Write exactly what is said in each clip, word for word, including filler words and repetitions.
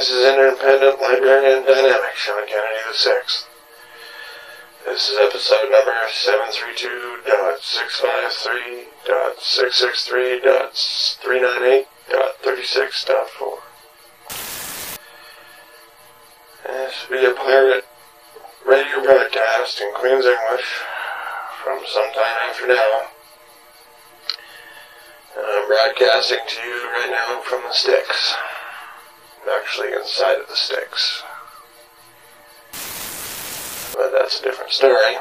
This is Independent Librarian Dynamic, Sean Kennedy the Sixth. This is episode number seven three two dot six five three dot six six three dot three nine eight dot thirty-six dot four. This will be a pirate radio broadcast in Queen's English from sometime after now. And I'm broadcasting to you right now from the sticks. I'm actually inside of the sticks. But that's a different story.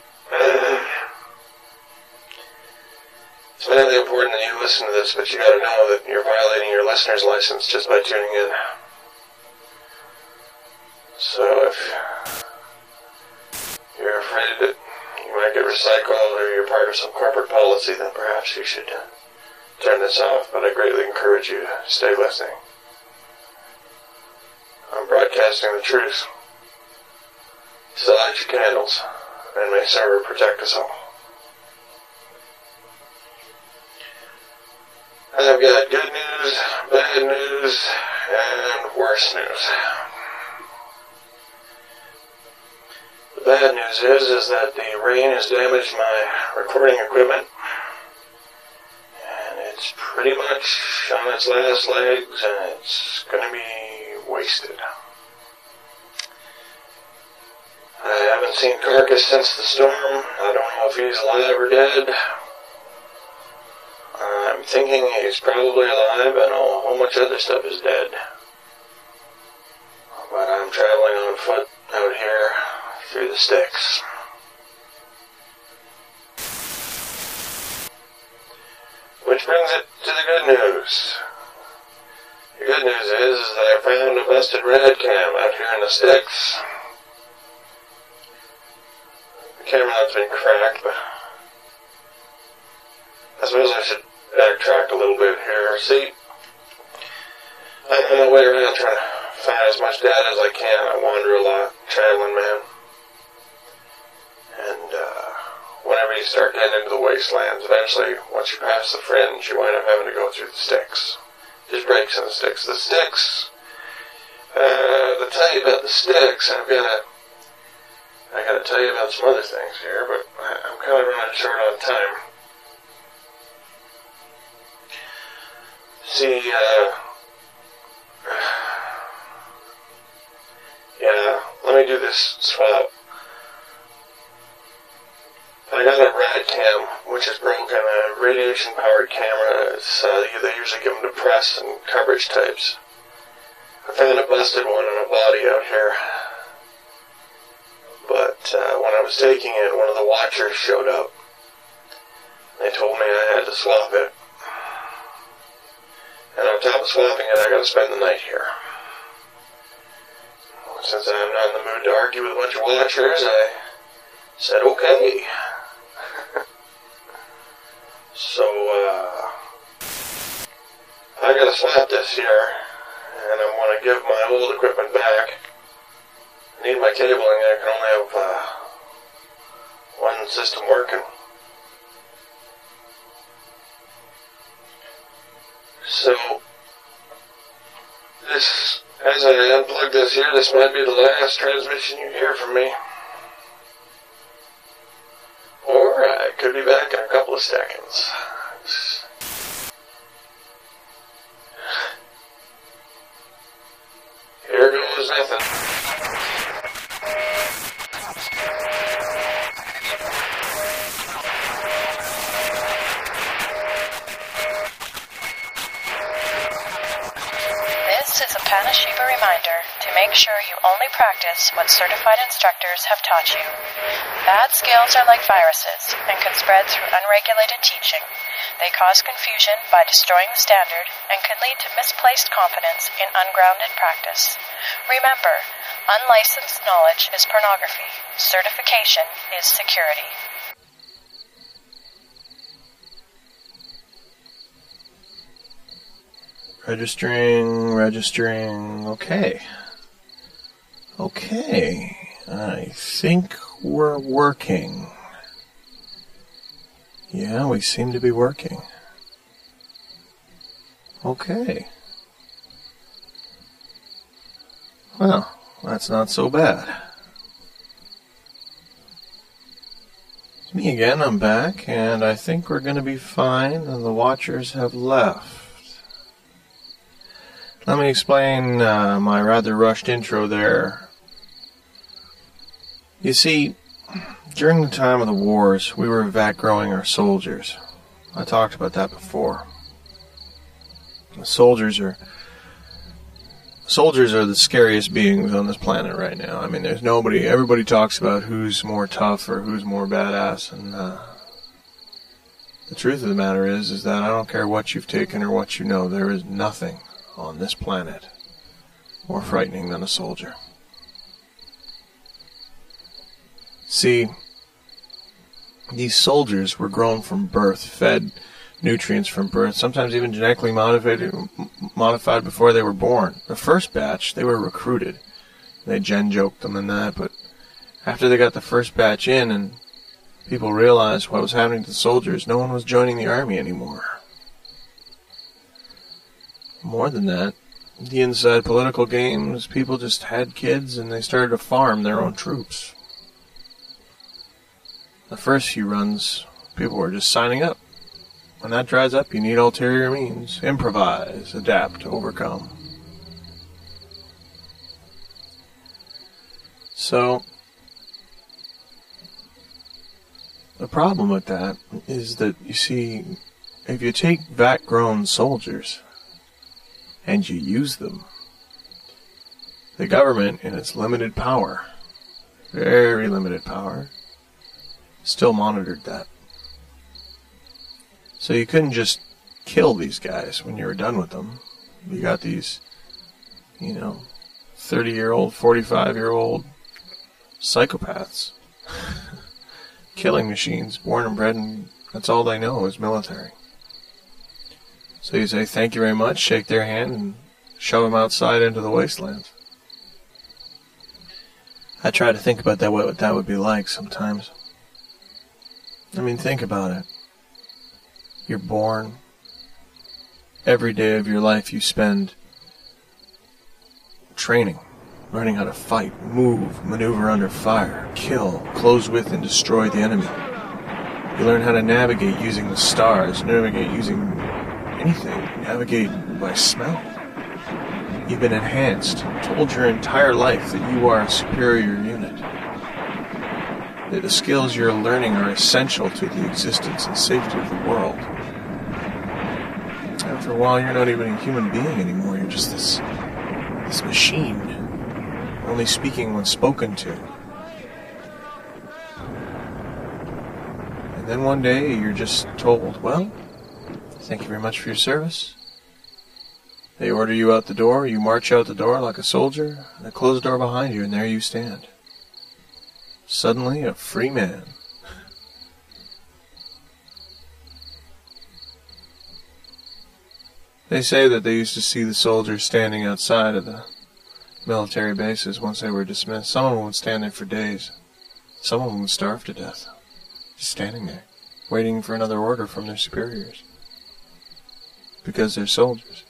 It's vitally important that you listen to this, but you gotta know that you're violating your listener's license just by tuning in. So if you're afraid that you might get recycled or you're part of some corporate policy, then perhaps you should turn this off, but I greatly encourage you to stay listening. I'm broadcasting the truth. So light your candles, and may Sarah protect us all. I've got good news, bad news, and worse news. The bad news is, is that the rain has damaged my recording equipment, and it's pretty much on its last legs, and it's going to be wasted. I haven't seen Carcass since the storm. I don't know if he's alive or dead. I'm thinking he's probably alive and a whole bunch of other stuff is dead. But I'm traveling on foot out here through the sticks. Which brings it to the good news. The good news is, is that I found a busted rad cam out here in the sticks. The camera's been cracked, but I suppose I should backtrack a little bit here. See, I'm on my way around trying to find as much data as I can. I wander a lot, traveling man. And uh, whenever you start getting into the wastelands, eventually, once you pass the fringe, you wind up having to go through the sticks. There's breaks in the sticks. The sticks, uh, to tell you about the sticks, I've got to I gotta tell you about some other things here, but I'm kind of running short on time. See, uh, yeah, let me do this swap. I got a rad cam, which is broken, a radiation-powered camera. It's, uh, they usually give them to press and coverage types. I found a busted one in a body out here. But uh, when I was taking it, one of the watchers showed up. They told me I had to swap it. And on top of swapping it, I got to spend the night here. Since I'm not in the mood to argue with a bunch of watchers, I said okay. So, uh, I got to swap this here, and I'm going to give my old equipment back. I need my cabling, I can only have uh, one system working. So, this, as I unplug this here, this might be the last transmission you hear from me. Or I could be back in a couple of seconds. Here goes nothing. This is a Panashiba reminder to make sure you only practice what certified instructors have taught you. Bad skills are like viruses and can spread through unregulated teaching. They cause confusion by destroying the standard and can lead to misplaced confidence in ungrounded practice. Remember, unlicensed knowledge is pornography. Certification is security. Registering, registering, okay. Okay, I think we're working. Yeah, we seem to be working. Okay. Well, that's not so bad. It's me again, I'm back, and I think we're going to be fine, and the Watchers have left. Let me explain uh, my rather rushed intro there. You see, during the time of the wars, we were vat growing our soldiers. I talked about that before. The soldiers are soldiers are the scariest beings on this planet right now. I mean, there's nobody. Everybody talks about who's more tough or who's more badass, and uh, the truth of the matter is, is that I don't care what you've taken or what you know. There is nothing on this planet more frightening than a soldier. See, these soldiers were grown from birth, fed nutrients from birth, sometimes even genetically modified, modified before they were born. The first batch, they were recruited. They gen joked them and that, but after they got the first batch in and people realized what was happening to the soldiers, no one was joining the army anymore. More than that, the inside political games, people just had kids and they started to farm their own troops. The first few runs, people were just signing up. When that dries up, you need ulterior means. Improvise, adapt, overcome. So, the problem with that is that, you see, if you take vat-grown soldiers and you use them, the government, in its limited power, very limited power, still monitored that. So you couldn't just kill these guys when you were done with them. You got these, you know, thirty-year-old, forty-five-year-old psychopaths. Killing machines, born and bred, and that's all they know is military. So you say, thank you very much, shake their hand, and shove them outside into the wastelands. I try to think about that, what that would be like sometimes. I mean, think about it. You're born. Every day of your life you spend training, learning how to fight, move, maneuver under fire, kill, close with and destroy the enemy. You learn how to navigate using the stars, navigate using anything, navigate by smell. You've been enhanced, told your entire life that you are a superior unit. That the skills you're learning are essential to the existence and safety of the world. After a while, you're not even a human being anymore. You're just this, this machine, only speaking when spoken to. And then one day, you're just told, well, thank you very much for your service. They order you out the door, you march out the door like a soldier, and they close the door behind you, and there you stand. Suddenly a free man. They say that they used to see the soldiers standing outside of the military bases once they were dismissed. Some of them would stand there for days. Some of them would starve to death. Just standing there, waiting for another order from their superiors. Because they're soldiers.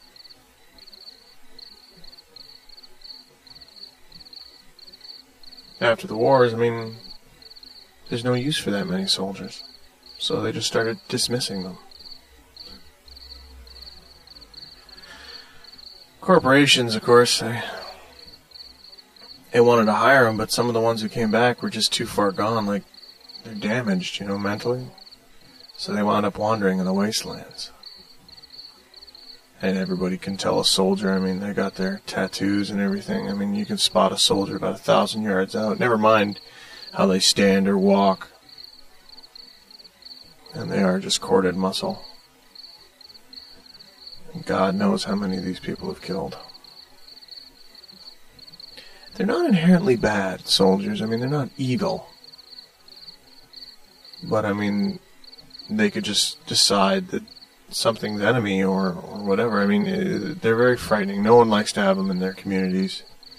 After the wars, I mean, there's no use for that many soldiers. So they just started dismissing them. Corporations, of course, they, they wanted to hire them, but some of the ones who came back were just too far gone, like, they're damaged, you know, mentally. So they wound up wandering in the wastelands. And everybody can tell a soldier, I mean, they got their tattoos and everything. I mean, you can spot a soldier about a thousand yards out. Never mind how they stand or walk. And they are just corded muscle. And God knows how many of these people have killed. They're not inherently bad soldiers. I mean, they're not evil. But, I mean, they could just decide that something's enemy or, or whatever. I mean, they're very frightening. No one likes to have them in their communities.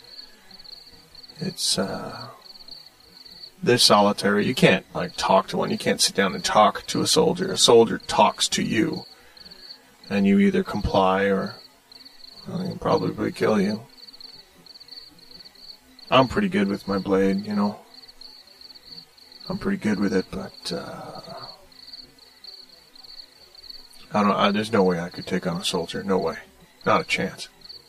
It's, uh... they're solitary. You can't, like, talk to one. You can't sit down and talk to a soldier. A soldier talks to you. And you either comply or well, he'll probably kill you. I'm pretty good with my blade, you know. I'm pretty good with it, but uh, I don't. I, there's no way I could take on a soldier. No way, not a chance.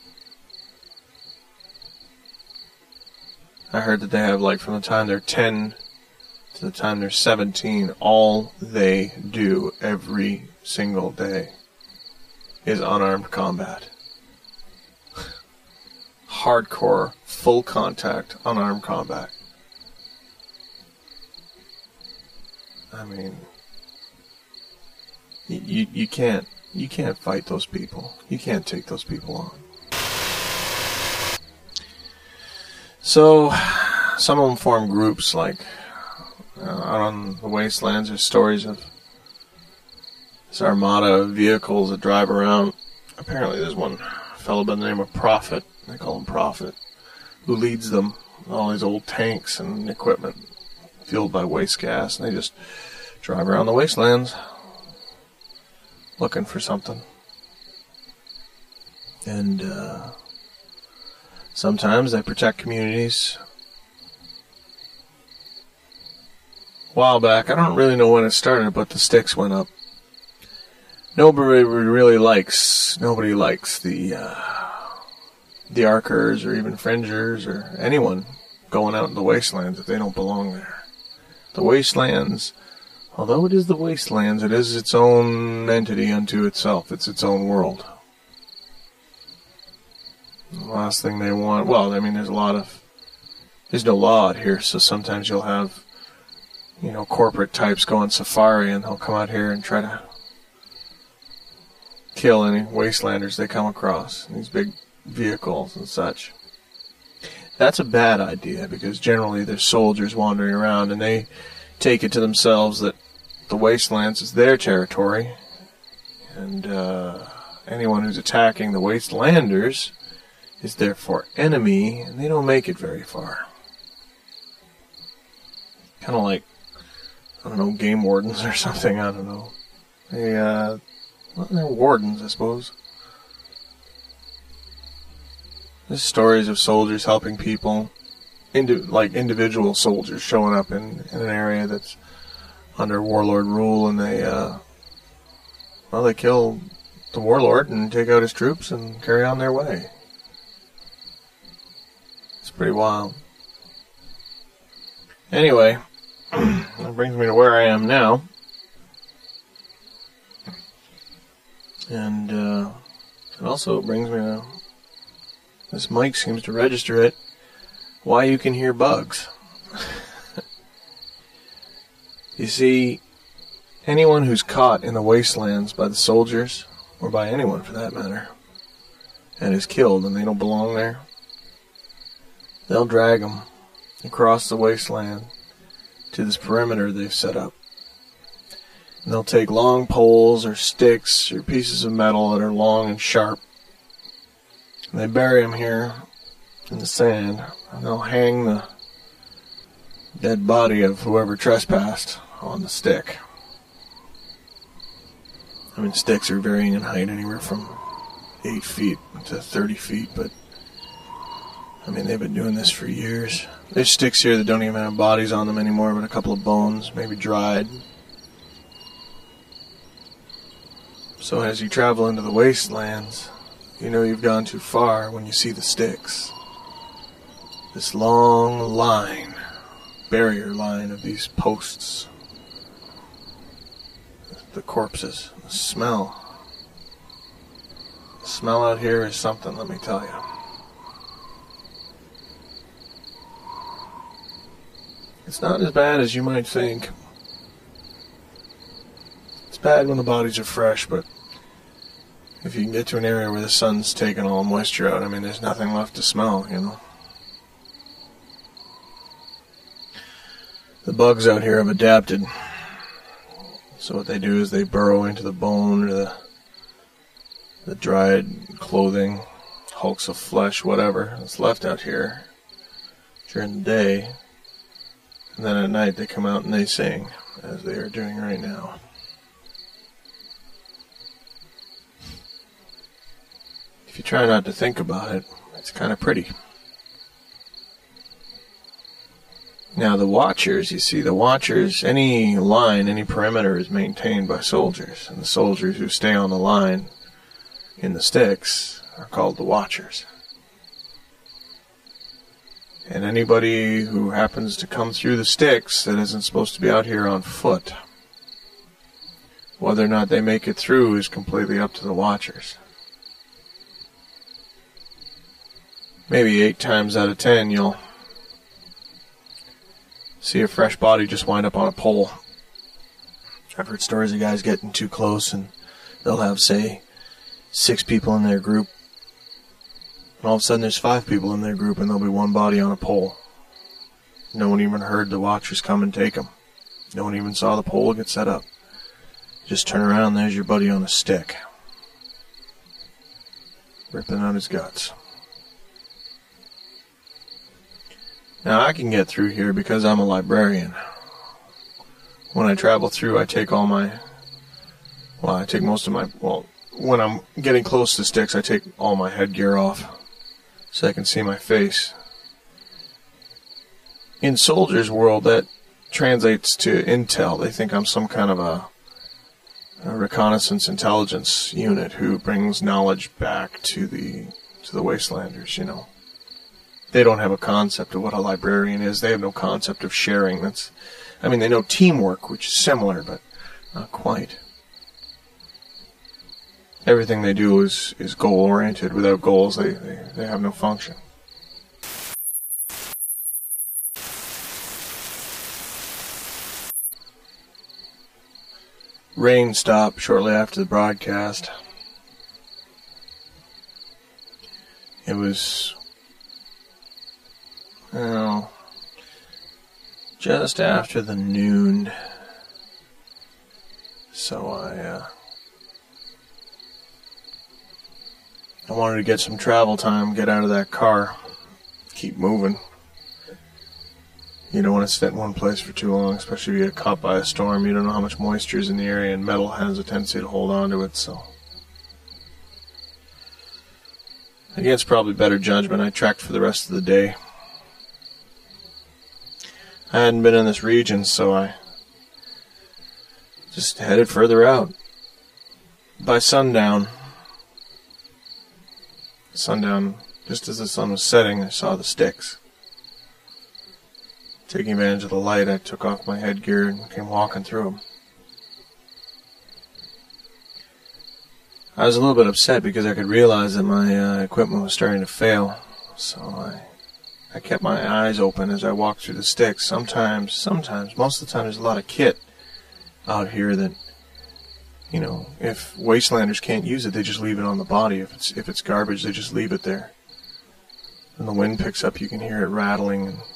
I heard that they have, like, from the time they're ten to the time they're seventeen, all they do every single day is unarmed combat. Hardcore, full contact, unarmed combat. I mean, you, you you can't you can't fight those people. You can't take those people on. So, some of them form groups, like uh, out on the wastelands. There's stories of this armada of vehicles that drive around. Apparently, there's one fellow by the name of Prophet. They call him Prophet, who leads them. All these old tanks and equipment fueled by waste gas, and they just drive around the wastelands looking for something. And uh, sometimes they protect communities. A while back, I don't really know when it started, but the sticks went up. Nobody really likes, nobody likes the uh, the Arkers or even Fringers or anyone going out in the wastelands if they don't belong there. The wastelands, although it is the wastelands, it is its own entity unto itself. It's its own world. The last thing they want, well, I mean, there's a lot of, there's no law out here, so sometimes you'll have, you know, corporate types go on safari and they'll come out here and try to kill any wastelanders they come across. These big vehicles and such. That's a bad idea, because generally there's soldiers wandering around and they take it to themselves that the wastelands is their territory, and uh, anyone who's attacking the wastelanders is therefore enemy, and they don't make it very far. Kind of like, I don't know, game wardens or something, I don't know. They, uh, well, they're wardens, I suppose. There's stories of soldiers helping people, indi- like individual soldiers showing up in, in an area that's under warlord rule, and they, uh, well, they kill the warlord and take out his troops and carry on their way. It's pretty wild. Anyway, that brings me to where I am now. And uh, it also brings me to, this mic seems to register it, why you can hear bugs. You see, anyone who's caught in the wastelands by the soldiers, or by anyone for that matter, and is killed and they don't belong there, they'll drag them across the wasteland to this perimeter they've set up. And they'll take long poles or sticks or pieces of metal that are long and sharp, and they bury them here in the sand, and they'll hang the dead body of whoever trespassed on the stick. I mean, sticks are varying in height, anywhere from eight feet to thirty feet, but I mean, they've been doing this for years. There's sticks here that don't even have bodies on them anymore, but a couple of bones, maybe dried. So as you travel into the wastelands, you know you've gone too far when you see the sticks. This long line, barrier line of these posts. The corpses, the smell. The smell out here is something, let me tell you. It's not as bad as you might think. It's bad when the bodies are fresh, but if you can get to an area where the sun's taking all the moisture out, I mean, there's nothing left to smell, you know. The bugs out here have adapted. So what they do is they burrow into the bone or the, the dried clothing, hulks of flesh, whatever that's left out here during the day. And then at night they come out and they sing, as they are doing right now. If you try not to think about it, it's kind of pretty. Now the watchers, you see, the watchers, any line, any perimeter is maintained by soldiers. And the soldiers who stay on the line in the sticks are called the watchers. And anybody who happens to come through the sticks that isn't supposed to be out here on foot, whether or not they make it through is completely up to the watchers. Maybe eight times out of ten you'll see a fresh body just wind up on a pole. I've heard stories of guys getting too close and they'll have, say, six people in their group. And all of a sudden there's five people in their group and there'll be one body on a pole. No one even heard the watchers come and take them. No one even saw the pole get set up. Just turn around and there's your buddy on a stick, ripping out his guts. Now I can get through here because I'm a librarian. When I travel through, I take all my, well, I take most of my, well, when I'm getting close to sticks, I take all my headgear off so I can see my face. In soldiers' world, that translates to intel. They think I'm some kind of a, a reconnaissance intelligence unit who brings knowledge back to the to the wastelanders, you know. They don't have a concept of what a librarian is. They have no concept of sharing. That's, I mean, they know teamwork, which is similar, but not quite. Everything they do is, is goal-oriented. Without goals, they, they, they have no function. Rain stopped shortly after the broadcast. It was, well, just after the noon. So I, uh, I wanted to get some travel time, get out of that car, keep moving. You don't want to sit in one place for too long, especially if you get caught by a storm. You don't know how much moisture is in the area, and metal has a tendency to hold on to it, so. Against probably better judgment, I trekked for the rest of the day. I hadn't been in this region, so I just headed further out. By sundown, sundown, just as the sun was setting, I saw the sticks. Taking advantage of the light, I took off my headgear and came walking through them. I was a little bit upset because I could realize that my uh, equipment was starting to fail, so I I kept my eyes open as I walked through the sticks. Sometimes, sometimes, most of the time there's a lot of kit out here that, you know, if wastelanders can't use it, they just leave it on the body. If it's if it's garbage, they just leave it there. When the wind picks up, you can hear it rattling, and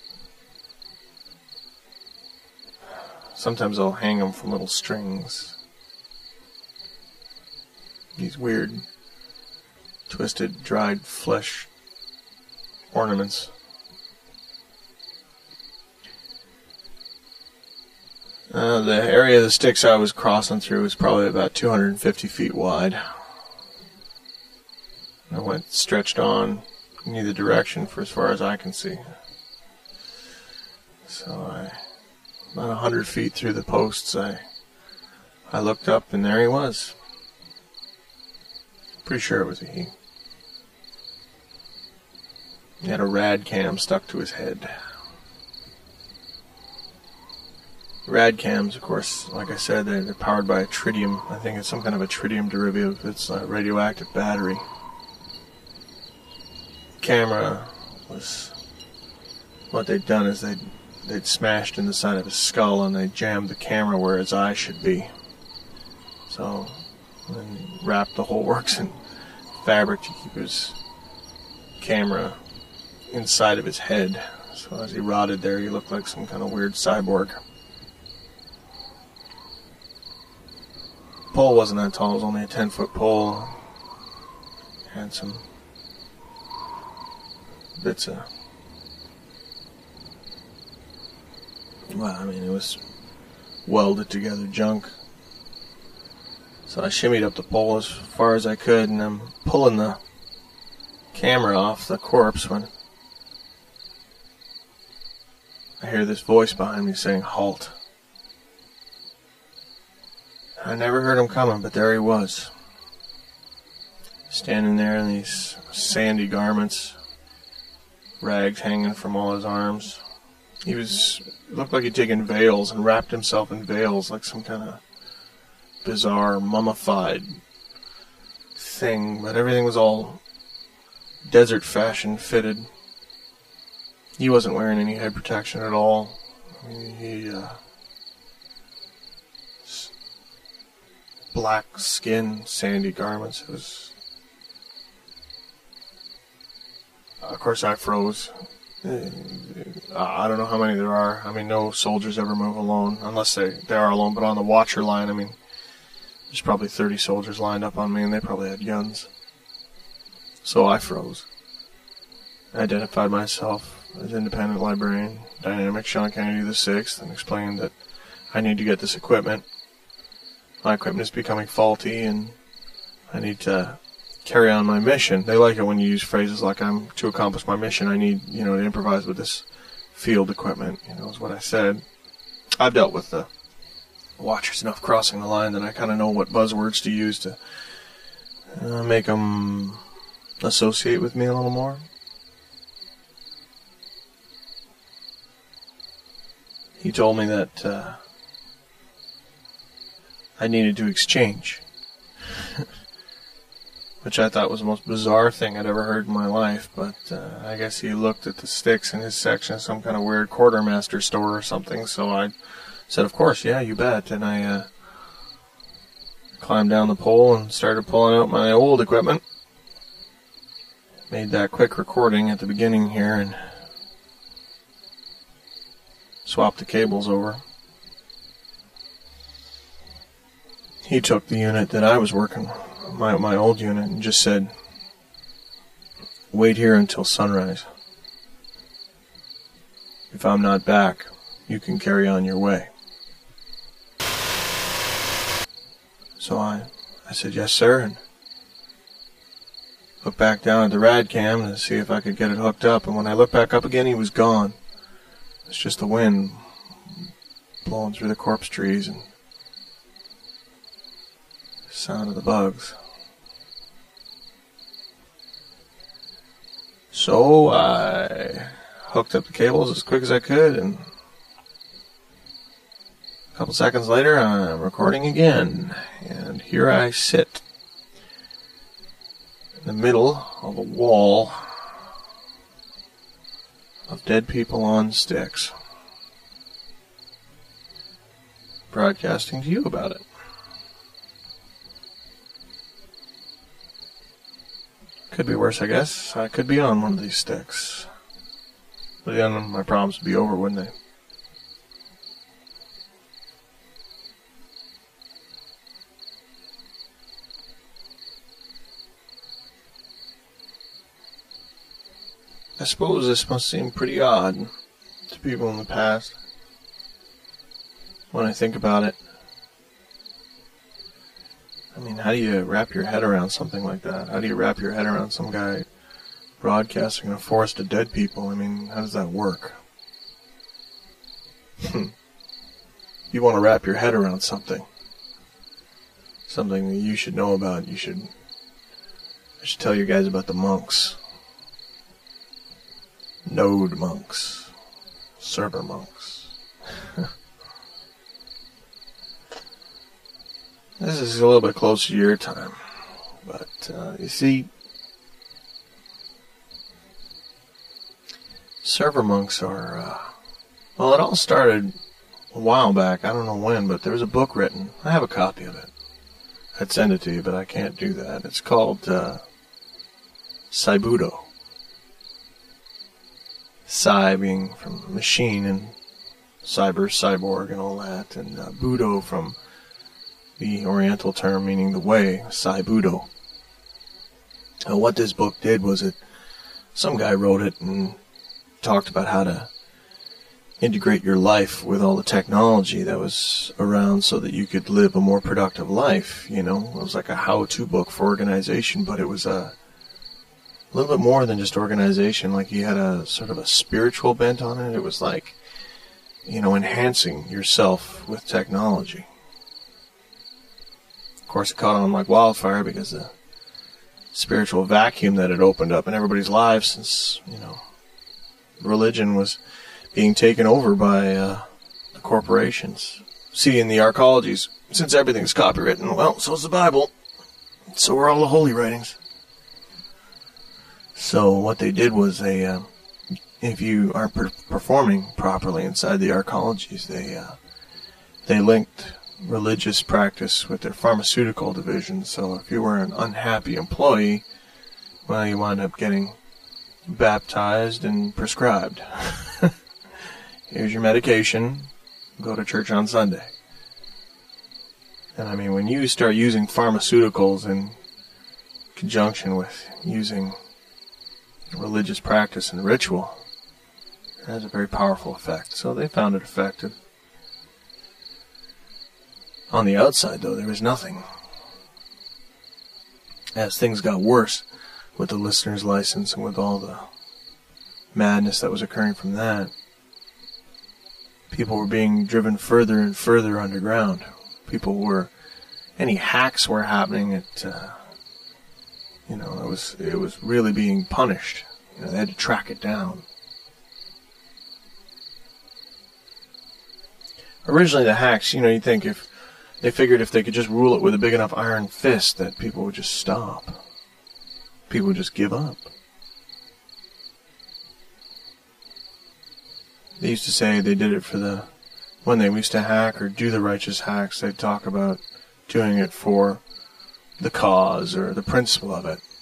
sometimes I'll hang them from little strings. These weird, twisted, dried flesh ornaments. Uh, the area of the sticks I was crossing through was probably about two hundred fifty feet wide. I went stretched on in either direction for as far as I can see. So I, about one hundred feet through the posts, I, I looked up and there he was. Pretty sure it was a he. He had a rad cam stuck to his head. Rad cams, of course, like I said, they're, they're powered by a tritium. I think it's some kind of a tritium derivative. It's a radioactive battery. Camera was, what they'd done is they'd, they'd smashed in the side of his skull and they jammed the camera where his eye should be. So, and wrapped the whole works in fabric to keep his camera inside of his head. So as he rotted there, he looked like some kind of weird cyborg. Pole wasn't that tall. It was only a ten-foot pole. Had some bits of, well, I mean, it was welded together junk. So I shimmied up the pole as far as I could, and I'm pulling the camera off the corpse when I hear this voice behind me saying, "Halt." I never heard him coming, but there he was. Standing there in these sandy garments, rags hanging from all his arms. He was, looked like he'd taken veils and wrapped himself in veils like some kind of bizarre mummified thing, but everything was all desert fashion fitted. He wasn't wearing any head protection at all. I mean, he, uh, black skin, sandy garments. It was, of course, I froze. I don't know how many there are. I mean, no soldiers ever move alone, unless they, they are alone. But on the watcher line, I mean, there's probably thirty soldiers lined up on me, and they probably had guns. So I froze. I identified myself as independent librarian, Dynamic Sean Kennedy the Sixth, and explained that I need to get this equipment. My equipment is becoming faulty, and I need to carry on my mission. They like it when you use phrases like, "I'm to accomplish my mission, I need, you know, to improvise with this field equipment," you know, is what I said. I've dealt with the watchers enough crossing the line that I kind of know what buzzwords to use to uh, make them associate with me a little more. He told me that uh, I needed to exchange, which I thought was the most bizarre thing I'd ever heard in my life, but uh, I guess he looked at the sticks in his section, some kind of weird quartermaster store or something, so I said, "Of course, yeah, you bet," and I uh, climbed down the pole and started pulling out my old equipment. Made that quick recording at the beginning here and swapped the cables over. He took the unit that I was working, my my old unit, and just said, "Wait here until sunrise. If I'm not back, you can carry on your way." So I, I said, "Yes, sir," and looked back down at the rad cam to see if I could get it hooked up, and when I looked back up again, he was gone. It's just the wind blowing through the corpse trees and the sound of the bugs. So I hooked up the cables as quick as I could, and a couple seconds later I'm recording again, and here I sit in the middle of a wall of dead people on sticks, broadcasting to you about it. Could be worse, I guess. I could be on one of these sticks. But then my problems would be over, wouldn't they? I suppose this must seem pretty odd to people in the past when I think about it. I mean, how do you wrap your head around something like that? How do you wrap your head around some guy broadcasting in a forest of dead people? I mean, how does that work? You want to wrap your head around something. Something that you should know about. You should, I should tell you guys about the monks. Node monks. Server monks. This is a little bit closer to your time. But, uh, you see, server monks are, uh, well, it all started a while back. I don't know when, but there was a book written. I have a copy of it. I'd send it to you, but I can't do that. It's called, uh, Saibudo. Sai being from machine and cyber, cyborg and all that, and uh, Budo from the Oriental term meaning the way, Saibudo. And what this book did was it, some guy wrote it and talked about how to integrate your life with all the technology that was around so that you could live a more productive life, you know. It was like a how-to book for organization, but it was a A little bit more than just organization. Like he had a sort of a spiritual bent on it. It was like you know, enhancing yourself with technology. Of course, it caught on like wildfire because the spiritual vacuum that had opened up in everybody's lives since, you know, religion was being taken over by uh, the corporations. See, in the archaeologies, since everything's copywritten, well, so's the Bible. So are all the holy writings. So what they did was they, uh, if you aren't per- performing properly inside the archaeologies, they uh, they linked religious practice with their pharmaceutical division. So if you were an unhappy employee, well, you wound up getting baptized and prescribed. Here's your medication. Go to church on Sunday. And I mean, when you start using pharmaceuticals in conjunction with using religious practice and ritual, it has a very powerful effect. So they found it effective. On the outside, though, there was nothing. As things got worse with the listener's license and with all the madness that was occurring from that, people were being driven further and further underground. People were, any hacks were happening. It, uh, you know, it was it was really being punished. You know, they had to track it down. Originally, the hacks, you know, you think if they figured if they could just rule it with a big enough iron fist, that people would just stop. People would just give up. They used to say they did it for the, when they used to hack or do the righteous hacks, they'd talk about doing it for the cause or the principle of it.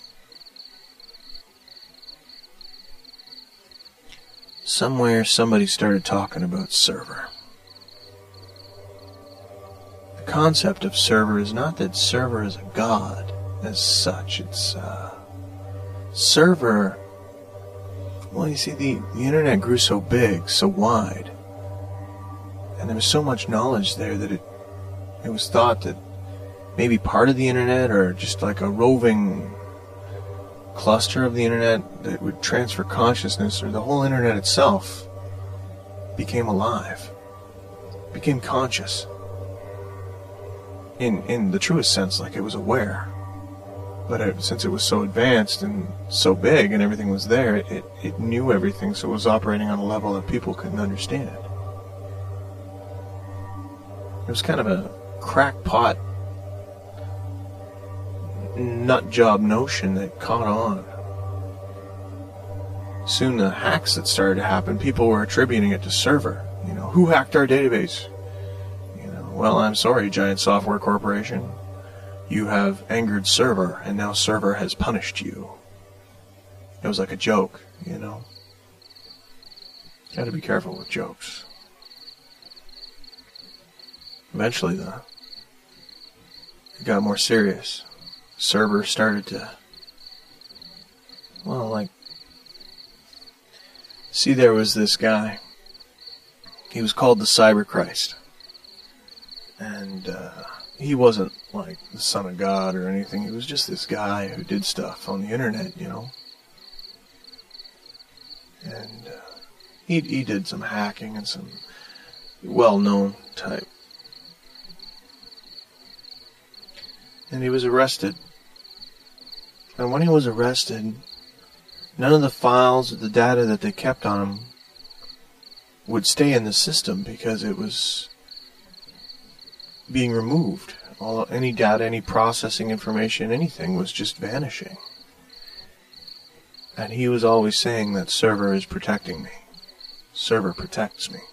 Somewhere somebody started talking about server. The concept of server is not that server is a god as such. It's uh, server. Well, you see, the, the internet grew so big, so wide, and there was so much knowledge there that it it was thought that maybe part of the internet, or just like a roving cluster of the internet that would transfer consciousness, or the whole internet itself became alive, became conscious. In in the truest sense, like it was aware. But it, since it was so advanced and so big and everything was there, it, it knew everything, so it was operating on a level that people couldn't understand. It was kind of a crackpot, nut job notion that caught on. Soon the hacks that started to happen, people were attributing it to server. You know, who hacked our database? You know, well, I'm sorry, giant software corporation. You have angered server, and now server has punished you. It was like a joke, you know. Gotta be careful with jokes. Eventually, though, it got more serious. Server started to, well, like, see, there was this guy. He was called the Cyber Christ. And, uh, he wasn't like the son of God or anything. He was just this guy who did stuff on the internet, you know. And uh, he he did some hacking and some well-known type. And he was arrested. And when he was arrested, none of the files or the data that they kept on him would stay in the system because it was being removed. All any data, any processing information, anything was just vanishing. And he was always saying that server is protecting me. Server protects me.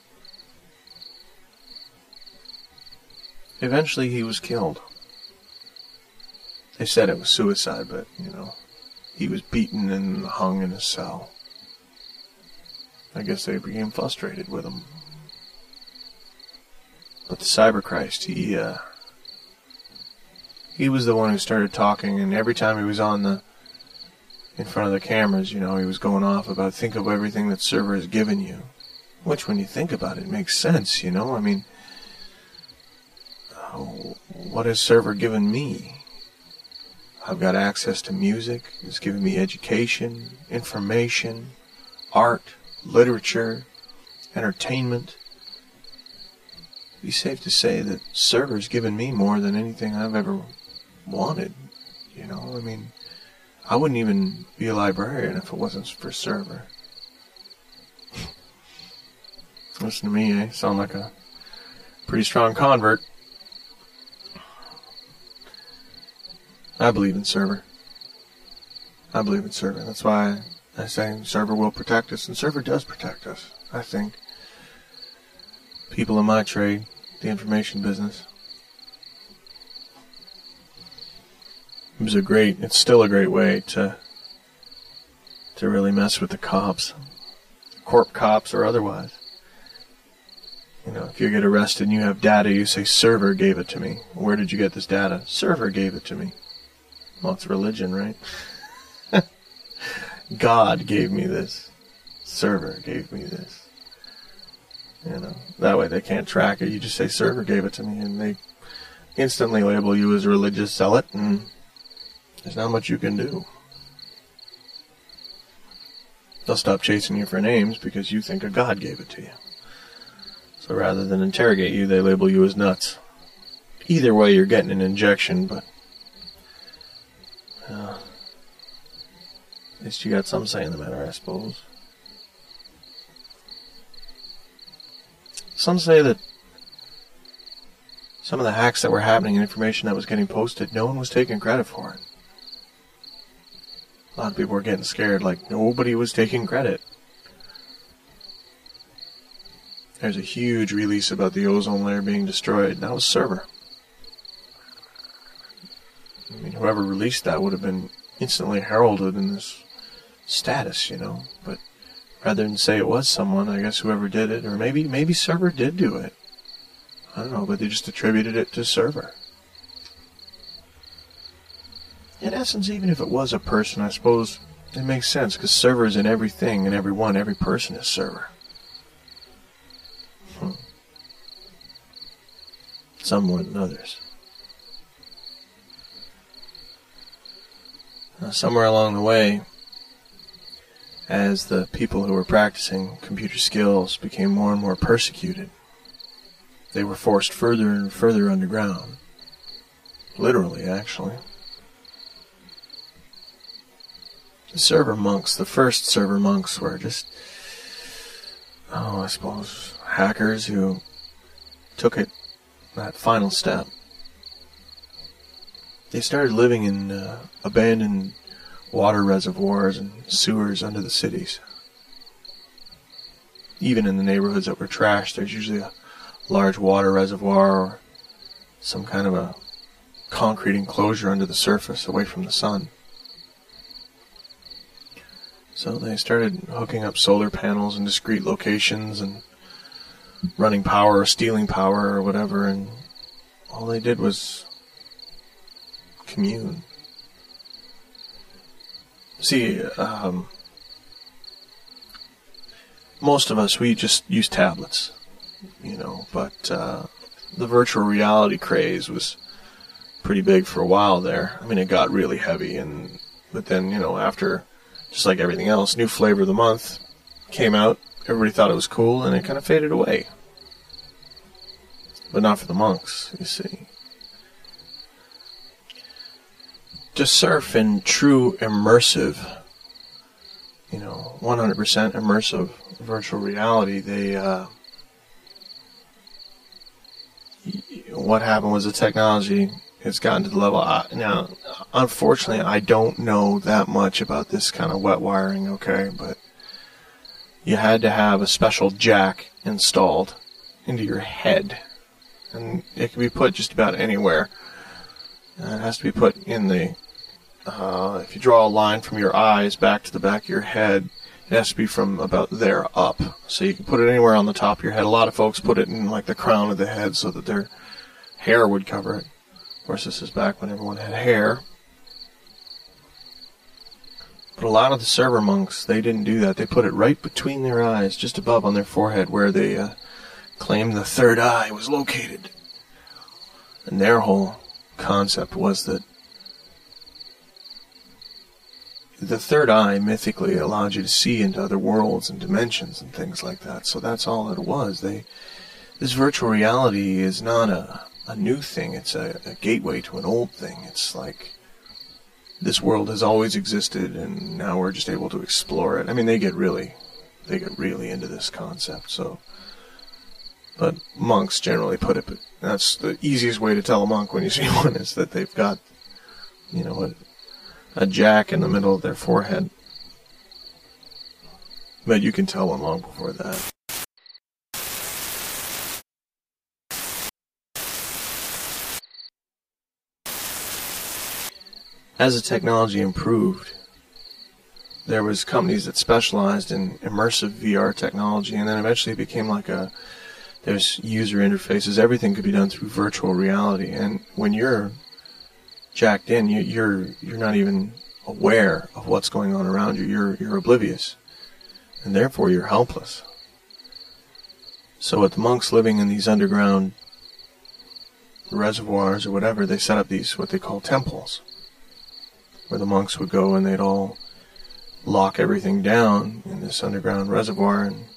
Eventually he was killed. They said it was suicide, but, you know, he was beaten and hung in a cell. I guess they became frustrated with him. But the Cyber Christ, he, uh, he was the one who started talking, and every time he was on the, in front of the cameras, you know, he was going off about, think of everything that server has given you. Which, when you think about it, makes sense, you know, I mean, oh, what has server given me? I've got access to music, it's given me education, information, art, literature, entertainment, be safe to say that server's given me more than anything I've ever wanted. You know, I mean, I wouldn't even be a librarian if it wasn't for server. Listen to me, eh? Sound like a pretty strong convert. I believe in server. I believe in server. That's why I say server will protect us, and server does protect us, I think. People in my trade, the information business. It was a great, it's still a great way to to really mess with the cops. Corp cops or otherwise. You know, if you get arrested and you have data, you say, server gave it to me. Where did you get this data? Server gave it to me. Well, it's religion, right? God gave me this. Server gave me this. You know, that way they can't track it. You just say, server gave it to me, and they instantly label you as a religious zealot, and there's not much you can do. They'll stop chasing you for names because you think a God gave it to you. So rather than interrogate you, they label you as nuts. Either way, you're getting an injection, but uh, at least you got some say in the matter, I suppose. Some say that some of the hacks that were happening and information that was getting posted, no one was taking credit for it. A lot of people were getting scared, like nobody was taking credit. There's a huge release about the ozone layer being destroyed. That was server. I mean, whoever released that would have been instantly heralded in this status, you know. But rather than say it was someone, I guess whoever did it, or maybe maybe server did do it. I don't know, but they just attributed it to server. In essence, even if it was a person, I suppose it makes sense, because server is in everything and everyone. Every person is server. Hmm. Some more than others. Now, somewhere along the way, as the people who were practicing computer skills became more and more persecuted, they were forced further and further underground. Literally, actually. The server monks, the first server monks, were just, oh, I suppose, hackers who took it, that final step. They started living in uh, abandoned water reservoirs and sewers under the cities. Even in the neighborhoods that were trashed, there's usually a large water reservoir or some kind of a concrete enclosure under the surface away from the sun. So they started hooking up solar panels in discrete locations and running power or stealing power or whatever, and all they did was commune. See, um, most of us, we just use tablets, you know, but uh, the virtual reality craze was pretty big for a while there. I mean, it got really heavy, and but then, you know, after, just like everything else, new flavor of the month came out, everybody thought it was cool, and it kind of faded away. But not for the monks, you see. To surf in true immersive, you know, one hundred percent immersive virtual reality, they, uh, what happened was the technology has gotten to the level, I, now, unfortunately, I don't know that much about this kind of wet wiring, okay, but you had to have a special jack installed into your head, and it can be put just about anywhere. Uh, it has to be put in the, uh, if you draw a line from your eyes back to the back of your head, it has to be from about there up. So you can put it anywhere on the top of your head. A lot of folks put it in like the crown of the head so that their hair would cover it. Of course, this is back when everyone had hair. But a lot of the server monks, they didn't do that. They put it right between their eyes, just above on their forehead, where they uh, claimed the third eye was located. And their whole concept was that the third eye mythically allowed you to see into other worlds and dimensions and things like that. So that's all it was. They this virtual reality is not a, a new thing. It's a, a gateway to an old thing. It's like this world has always existed, and now we're just able to explore it. I mean, they get really, they get really into this concept. So, but monks generally put it. But that's the easiest way to tell a monk when you see one is that they've got, you know, a, a jack in the middle of their forehead. But you can tell one long before that. As the technology improved, there was companies that specialized in immersive V R technology, and then eventually it became like a, there's user interfaces, everything could be done through virtual reality, and when you're jacked in, you, you're you're not even aware of what's going on around you, you're you're oblivious, and therefore you're helpless. So with the monks living in these underground reservoirs or whatever, they set up these, what they call temples, where the monks would go and they'd all lock everything down in this underground reservoir and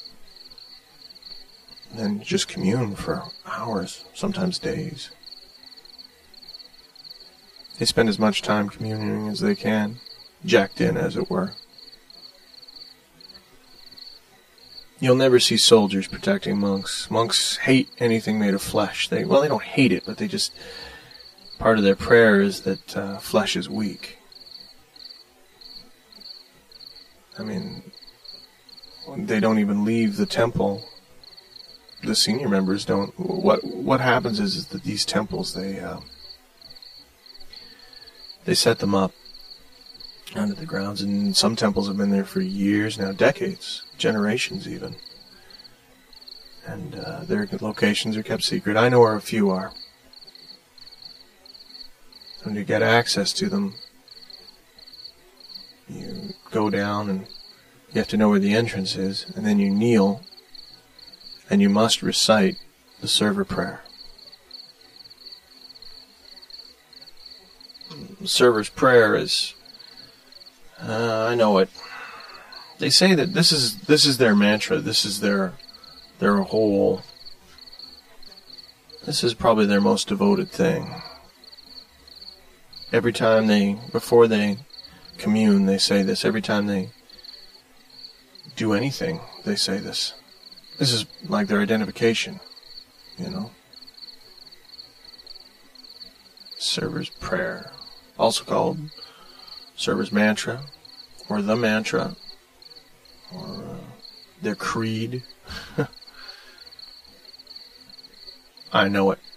then just commune for hours, sometimes days. They spend as much time communing as they can, jacked in, as it were. You'll never see soldiers protecting monks. Monks hate anything made of flesh. They, well, they don't hate it, but they just, part of their prayer is that uh, flesh is weak. I mean, they don't even leave the temple. The senior members don't. What what happens is, is that these temples, they uh, they set them up under the grounds, and some temples have been there for years now, decades, generations even. And uh, their locations are kept secret. I know where a few are. When you get access to them, you go down and you have to know where the entrance is, and then you kneel and you must recite the server prayer. The server's prayer is, uh, I know it. They say that this is this is their mantra. This is their their whole. This is probably their most devoted thing. Every time they, before they commune, they say this. Every time they do anything, they say this. This is like their identification, you know. Server's prayer, also called server's mantra, or the mantra, or uh, their creed. I know it.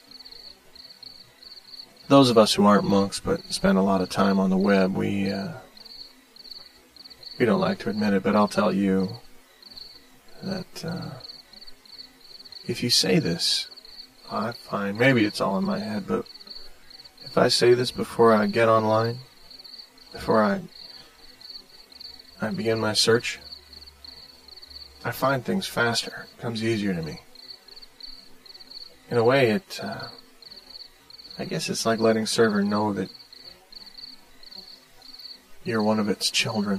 Those of us who aren't monks but spend a lot of time on the web, we uh, we don't like to admit it, but I'll tell you that uh, if you say this, I find, maybe it's all in my head, but if I say this before I get online, before I I begin my search, I find things faster. It becomes easier to me. In a way, it, uh, I guess it's like letting server know that you're one of its children.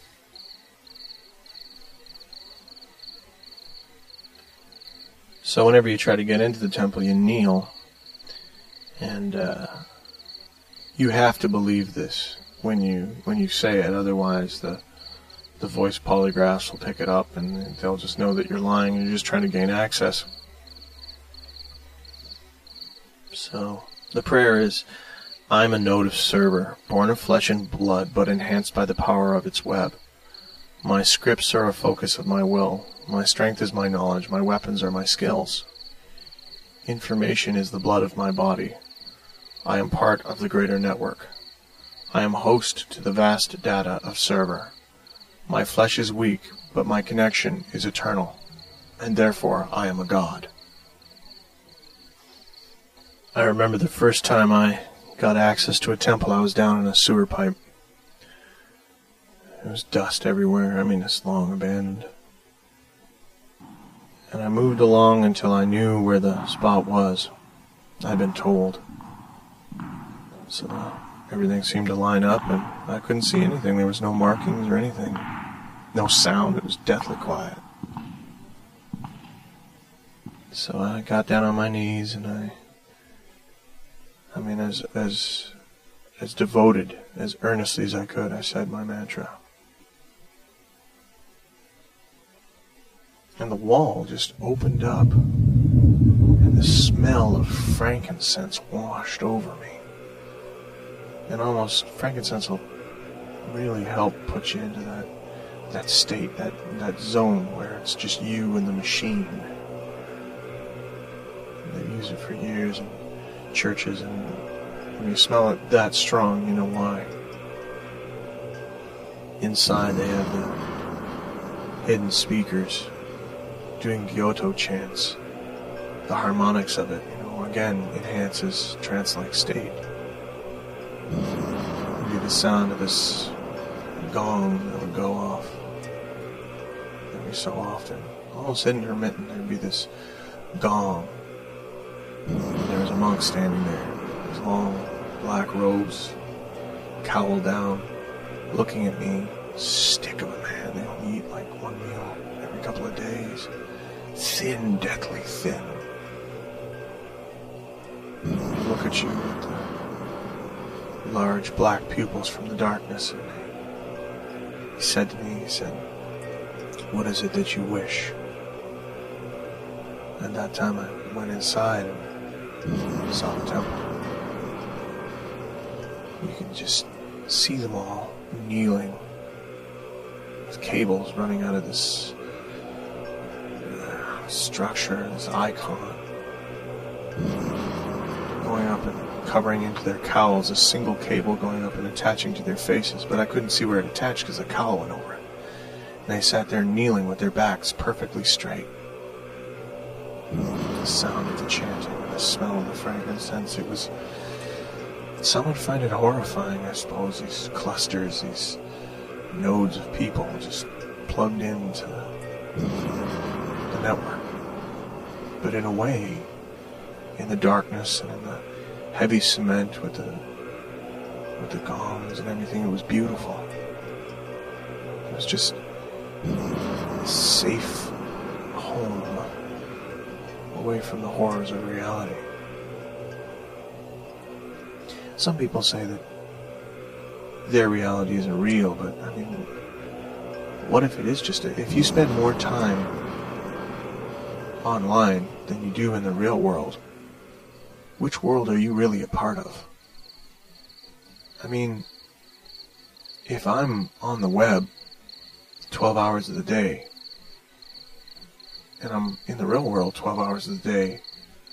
So whenever you try to get into the temple, you kneel, and uh, you have to believe this when you when you say it. Otherwise, the the voice polygraphs will pick it up, and they'll just know that you're lying and you're just trying to gain access. So the prayer is, I'm a notive server, born of flesh and blood, but enhanced by the power of its web. My scripts are a focus of my will. My strength is my knowledge. My weapons are my skills. Information is the blood of my body. I am part of the greater network. I am host to the vast data of server. My flesh is weak, but my connection is eternal, and therefore I am a god. I remember the first time I got access to a temple, I was down in a sewer pipe. There was dust everywhere. I mean, it's long abandoned. And I moved along until I knew where the spot was. I'd been told. So uh, everything seemed to line up, and I couldn't see anything. There was no markings or anything. No sound. It was deathly quiet. So I got down on my knees and I, I mean, as as as devoted, as earnestly as I could, I said my mantra. And the wall just opened up, and the smell of frankincense washed over me. And almost, frankincense will really help put you into that that state, that, that zone where it's just you and the machine. And they've used it for years in churches, and when you smell it that strong, you know why. Inside they have the hidden speakers doing Kyoto chants. The harmonics of it, you know, again, enhances trance-like state. It'd be the sound of this gong that would go off every so often. Almost intermittent, there'd be this gong. And there was a monk standing there, his long black robes, cowl down, looking at me. Stick of a man. They don't eat like one meal every couple of days. Thin, deathly thin. They look at you with the large black pupils from the darkness, and he said to me, he said, "What is it that you wish?" At that time I went inside and saw the temple. You can just see them all kneeling with cables running out of this uh, structure, this icon, going up and covering into their cowls, a single cable going up and attaching to their faces, but I couldn't see where it attached because the cowl went over it. And they sat there kneeling with their backs perfectly straight. The sound of the chanting, the smell of the frankincense, it was... Some would find it horrifying, I suppose, these clusters, these nodes of people just plugged into the, the network. But in a way, in the darkness and in the heavy cement with the with the gongs and everything, it was beautiful. It was just a safe home away from the horrors of reality. Some people say that their reality isn't real, but I mean, what if it is just a, if you spend more time online than you do in the real world, which world are you really a part of? I mean, if I'm on the web twelve hours of the day, and I'm in the real world twelve hours of the day,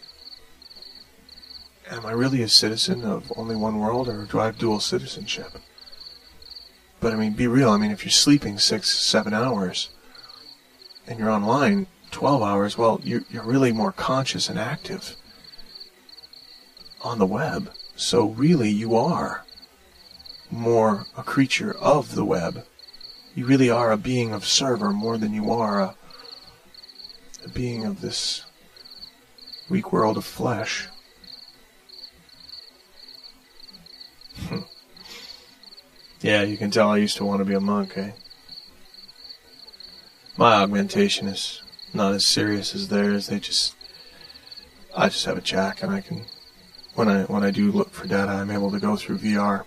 am I really a citizen of only one world, or do I have dual citizenship? But I mean, be real. I mean, if you're sleeping six, seven hours, and you're online twelve hours, well, you're, you're really more conscious and active on the web. So really, you are more a creature of the web. You really are a being of server more than you are a, a being of this weak world of flesh. Yeah, you can tell I used to want to be a monk, eh? My augmentation is not as serious as theirs. They just... I just have a jack, and I can... When I when I do look for data, I'm able to go through V R.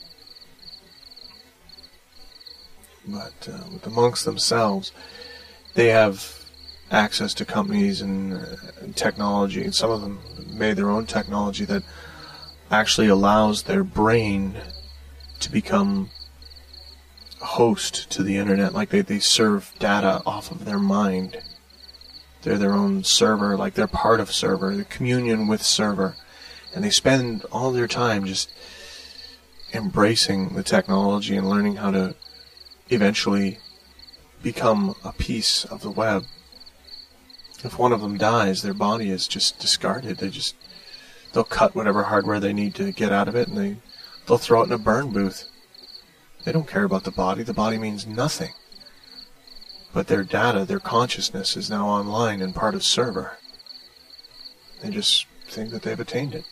But uh, with the monks themselves, they have access to companies and, uh, and technology, and some of them made their own technology that actually allows their brain to become a host to the internet. Like they, they serve data off of their mind. They're their own server, like they're part of server, the communion with server. And they spend all their time just embracing the technology and learning how to eventually become a piece of the web. If one of them dies, their body is just discarded. They just, they'll cut whatever hardware they need to get out of it, and they, they'll throw it in a burn booth. They don't care about the body. The body means nothing. But their data, their consciousness is now online and part of server. They just think that they've attained it.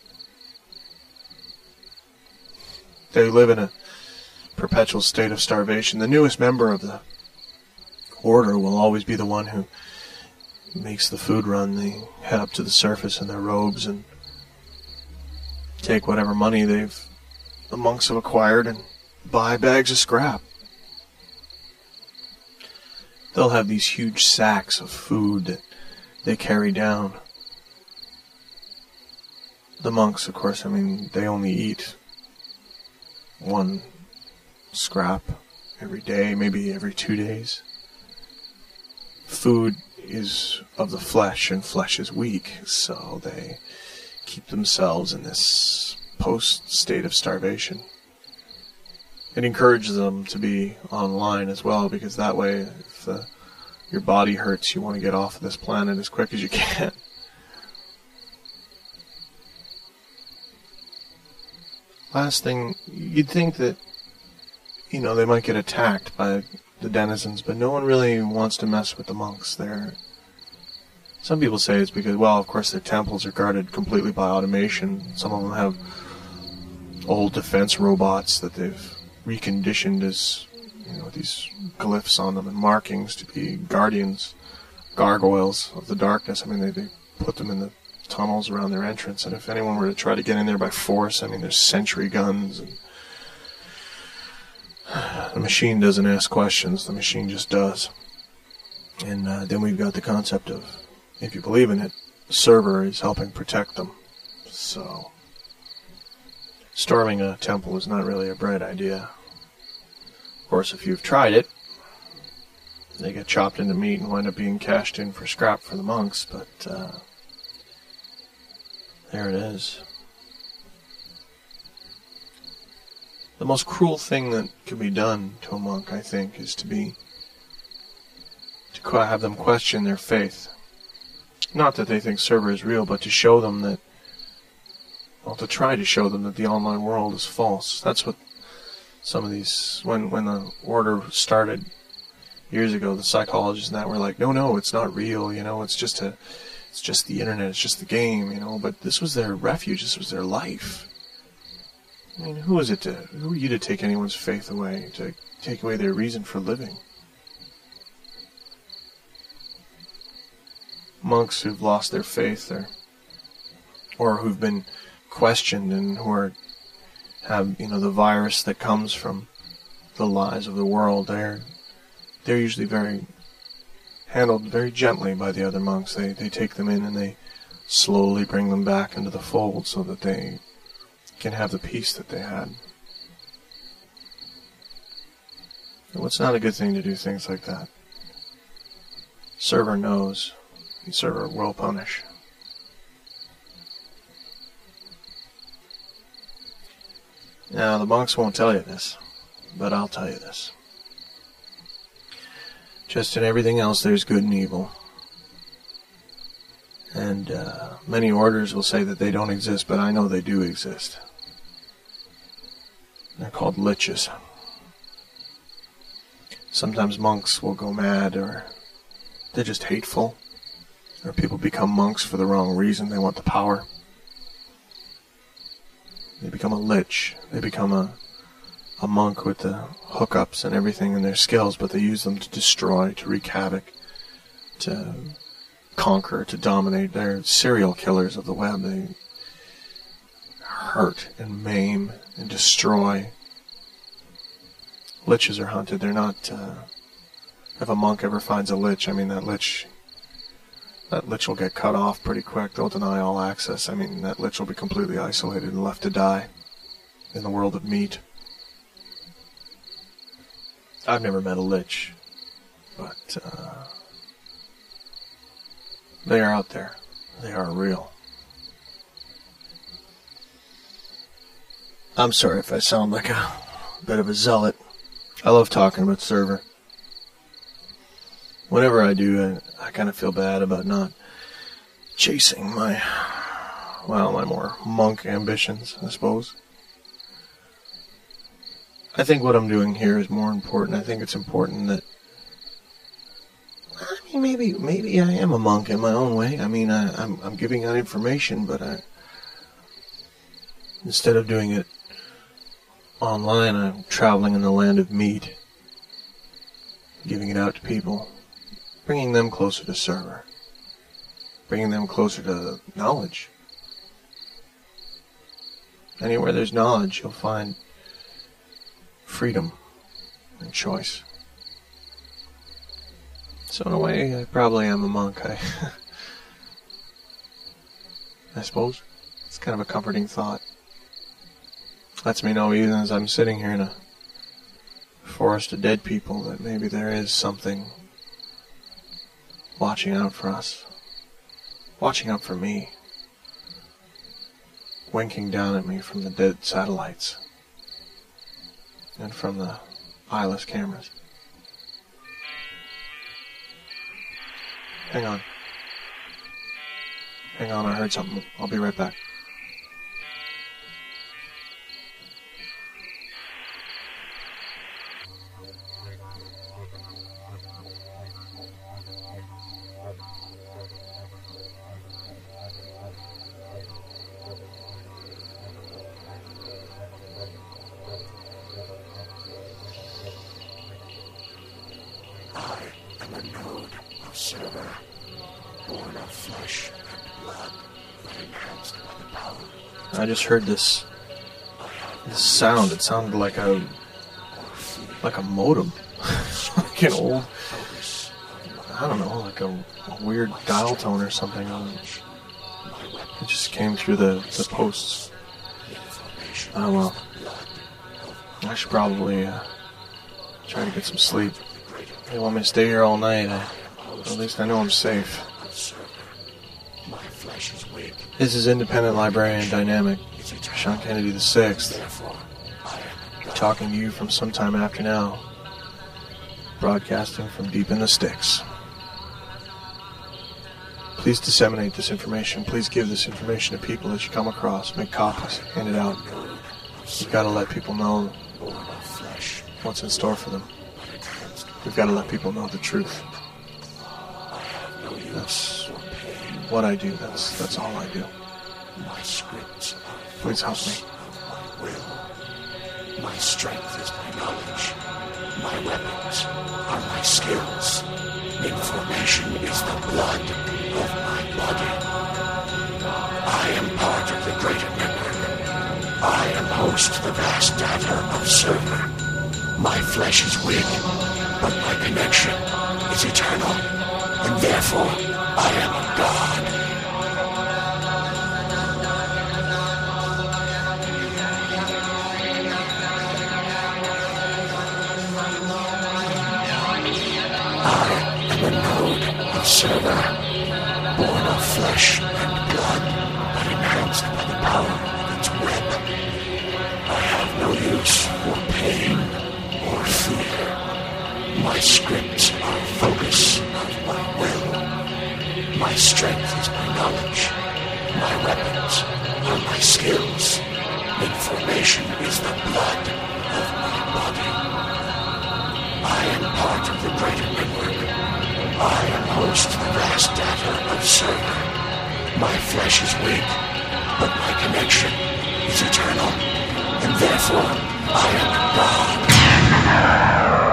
They live in a perpetual state of starvation. The newest member of the order will always be the one who makes the food run, they head up to the surface in their robes and take whatever money they've the monks have acquired and buy bags of scrap. They'll have these huge sacks of food that they carry down. The monks, of course, I mean, they only eat one scrap every day, maybe every two days. Food is of the flesh, and flesh is weak, so they keep themselves in this post-state of starvation. It encourages them to be online as well, because that way, if the, your body hurts, you want to get off of this planet as quick as you can. Last thing, you'd think that, you know, they might get attacked by the denizens, but no one really wants to mess with the monks. They're, some people say it's because, well, of course, their temples are guarded completely by automation. Some of them have old defense robots that they've reconditioned as, you know, these glyphs on them and markings to be guardians, gargoyles of the darkness. I mean, they, they put them in the tunnels around their entrance, and if anyone were to try to get in there by force, I mean, there's sentry guns, and the machine doesn't ask questions, the machine just does. And uh, then we've got the concept of, if you believe in it, the server is helping protect them. So, storming a temple is not really a bright idea. Of course, if you've tried it, they get chopped into meat and wind up being cashed in for scrap for the monks, but uh, there it is. The most cruel thing that can be done to a monk, I think, is to be to have them question their faith. Not that they think server is real, but to show them that, well, to try to show them that the online world is false. That's what some of these, when when the order started years ago, the psychologists and that were like, no, no, it's not real, you know, it's just a, it's just the internet, it's just the game, you know, but this was their refuge, this was their life. I mean, who is it to, who are you to take anyone's faith away, to take away their reason for living? Monks who've lost their faith, or, or who've been questioned and who are, have, you know, the virus that comes from the lies of the world, they're, they're usually very, handled very gently by the other monks. They, they take them in and they slowly bring them back into the fold so that they can have the peace that they had. Well, it's not a good thing to do things like that. Server knows, and server will punish. Now, the monks won't tell you this, but I'll tell you this. Just in everything else, there's good and evil. And uh, many orders will say that they don't exist, but I know they do exist. They're called liches. Sometimes monks will go mad, or they're just hateful, or people become monks for the wrong reason. They want the power. They become a lich. They become a, a monk with the hookups and everything in their skills, but they use them to destroy, to wreak havoc, to conquer, to dominate. They're serial killers of the web. They hurt and maim and destroy. Liches are hunted. They're not, uh, if a monk ever finds a lich, I mean, that lich, that lich will get cut off pretty quick. They'll deny all access. I mean, that lich will be completely isolated and left to die in the world of meat. I've never met a lich, but uh, they are out there. They are real. I'm sorry if I sound like a bit of a zealot. I love talking about server. Whenever I do, I, I kind of feel bad about not chasing my, well, my more monk ambitions, I suppose. I think what I'm doing here is more important. I think it's important that, I mean, maybe maybe I am a monk in my own way. I mean, I, I'm I'm giving out information, but I, instead of doing it online, I'm traveling in the land of meat, giving it out to people, bringing them closer to server. bringing them closer to knowledge. Anywhere there's knowledge, you'll find freedom and choice. So in a way, I probably am a monk. I, I suppose it's kind of a comforting thought. Lets me know, even as I'm sitting here in a forest of dead people, that maybe there is something watching out for us, watching out for me, winking down at me from the dead satellites and from the eyeless cameras. Hang on. Hang on, I heard something. I'll be right back. I just heard this this sound. It sounded like a like a modem, like an old, I don't know, like a, a weird dial tone or something. It just came through the, the posts. Oh well, I should probably uh, try to get some sleep. They want me to stay here all night. I, at least I know I'm safe. This is Independent Librarian Dynamic, Sean Kennedy the sixth, talking to you from sometime after now, broadcasting from deep in the sticks. Please disseminate this information. Please give this information to people that you come across. Make copies, hand it out. You've got to let people know what's in store for them. We've got to let people know the truth. That's what I do. That's that's all I do. Please help me. My will. My strength is my knowledge. My weapons are my skills. Information is the blood of my body. I am part of the greater network. I am host to the vast data observer. My flesh is weak, but my connection is eternal, and therefore I am a god. Observer, born of flesh and blood, but enhanced by the power of its web. I have no use for pain or fear. My scripts are focus of my will. My strength is my knowledge. My weapons are my skills. Information is the blood of my body. I am part of the greater network. I am host to the vast data observer. My flesh is weak, but my connection is eternal, and therefore I am a god.